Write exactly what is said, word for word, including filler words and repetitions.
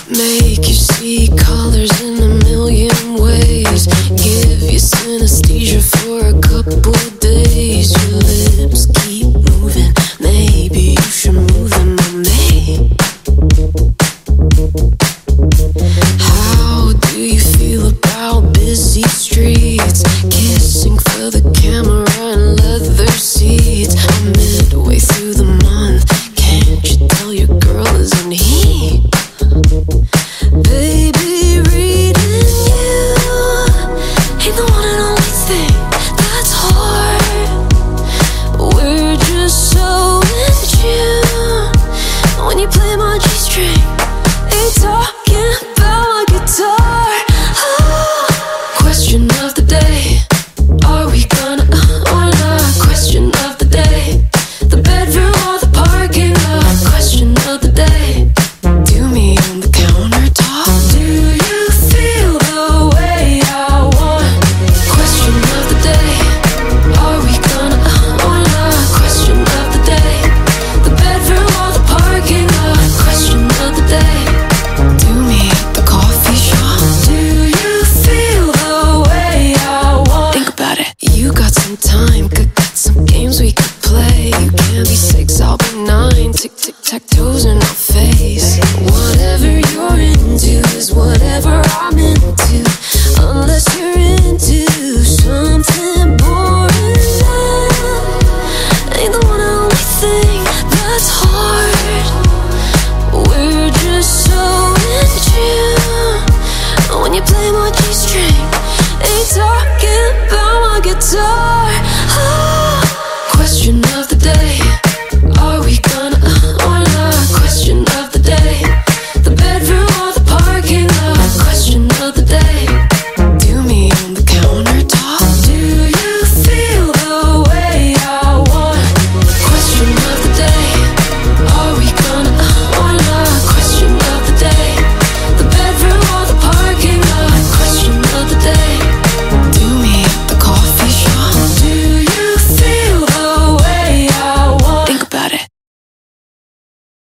Make you see colors in a million ways. Give you synesthesia for a couple days. Your lips keep moving. Maybe you should move them on me. How do you feel about busy streets? Kissing for the camera and leather seats. I'm midway through the month. Can't you tell your girl is in heat? Baby, reading you ain't the one and only thing that's hard. We're just so in tune. When you play my G-string, ain't talking about my guitar. Oh. Question of the day, are we gonna uh, or not? Question of the day, the bedroom or the parking lot? Question of the day, do me on the countertop. Do you feel the way I want? Question of the day, are we gonna uh, or not? Question of the day, the bedroom or the parking lot? Question of the day, do me at the coffee shop. Do you feel the way I want? Think about it. You got some time, got, got some games we could play. You can't be six, I'll be nine. Tick, tick, tack, toes and I'll